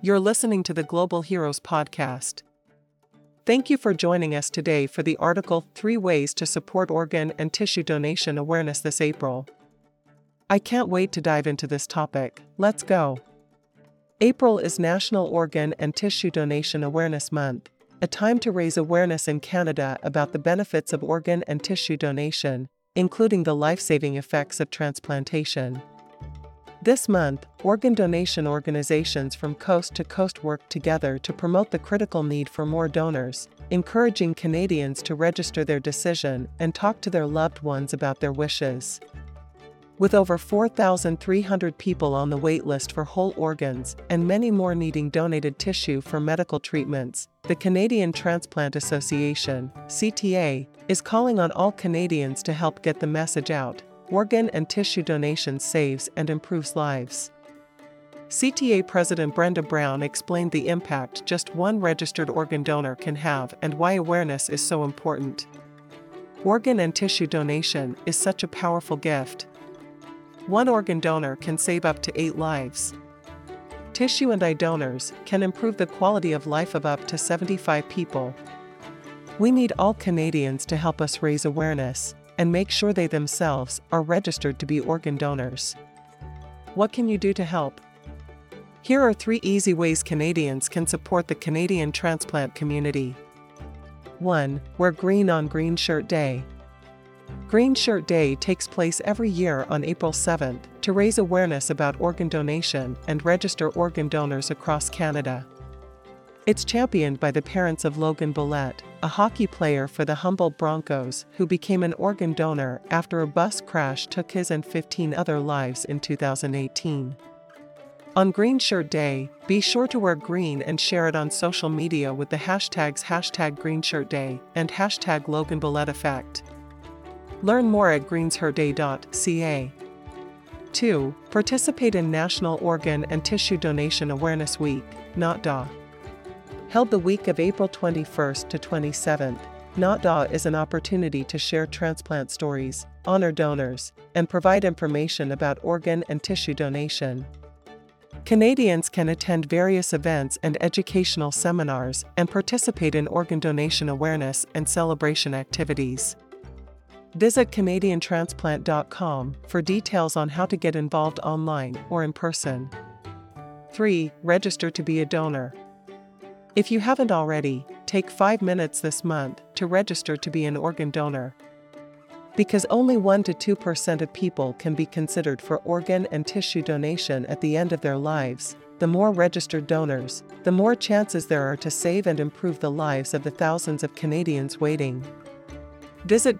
You're listening to the Global Heroes podcast. Thank you for joining us today for the article 3 Ways to Support Organ and Tissue Donation Awareness this April. I can't wait to dive into this topic. Let's go. April is National Organ and Tissue Donation Awareness Month, a time to raise awareness in Canada about the benefits of organ and tissue donation, including the life-saving effects of transplantation. This month, organ donation organizations from coast to coast work together to promote the critical need for more donors, encouraging Canadians to register their decision and talk to their loved ones about their wishes. With over 4,300 people on the wait list for whole organs and many more needing donated tissue for medical treatments, the Canadian Transplant Association, CTA, is calling on all Canadians to help get the message out. Organ and tissue donation saves and improves lives. CTA President Brenda Brown explained the impact just one registered organ donor can have and why awareness is so important. Organ and tissue donation is such a powerful gift. One organ donor can save up to 8 lives. Tissue and eye donors can improve the quality of life of up to 75 people. We need all Canadians to help us raise awareness and make sure they themselves are registered to be organ donors. What can you do to help? Here are 3 easy ways Canadians can support the Canadian transplant community. 1. Wear green on Green Shirt Day. Green Shirt Day takes place every year on April 7th to raise awareness about organ donation and register organ donors across Canada. It's championed by the parents of Logan Billette, a hockey player for the Humboldt Broncos who became an organ donor after a bus crash took his and 15 other lives in 2018. On Green Shirt Day, be sure to wear green and share it on social media with the hashtags #GreenShirtDay and #LoganBillettEffect. Learn more at greenshirtday.ca. 2. Participate in National Organ and Tissue Donation Awareness Week, NOTDA. Held the week of April 21st to 27th, NOTDA is an opportunity to share transplant stories, honor donors, and provide information about organ and tissue donation. Canadians can attend various events and educational seminars and participate in organ donation awareness and celebration activities. Visit CanadianTransplant.com for details on how to get involved online or in person. 3. Register to be a donor. If you haven't already, take 5 minutes this month to register to be an organ donor. Because only 1 to 2% of people can be considered for organ and tissue donation at the end of their lives, the more registered donors, the more chances there are to save and improve the lives of the thousands of Canadians waiting. Visit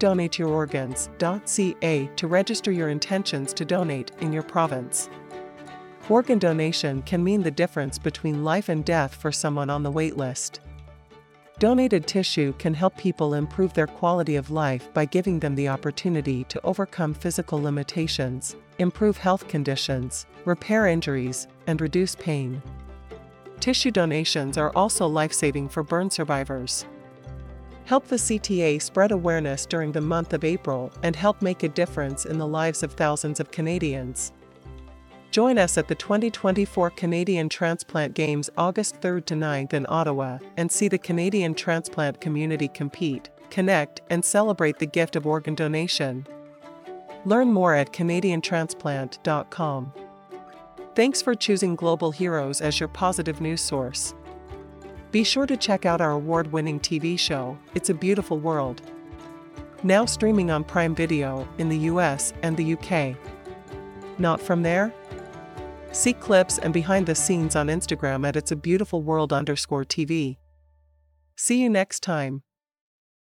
DonateYourOrgans.ca to register your intentions to donate in your province. Organ donation can mean the difference between life and death for someone on the wait list. Donated tissue can help people improve their quality of life by giving them the opportunity to overcome physical limitations, improve health conditions, repair injuries, and reduce pain. Tissue donations are also life-saving for burn survivors. Help the CTA spread awareness during the month of April and help make a difference in the lives of thousands of Canadians. Join us at the 2024 Canadian Transplant Games August 3rd to 9th in Ottawa and see the Canadian transplant community compete, connect, and celebrate the gift of organ donation. Learn more at CanadianTransplant.com. Thanks for choosing Global Heroes as your positive news source. Be sure to check out our award-winning TV show, It's a Beautiful World. Now streaming on Prime Video in the US and the UK. Not from there? See clips and behind the scenes on Instagram at itsabeutifulworld_TV. See you next time.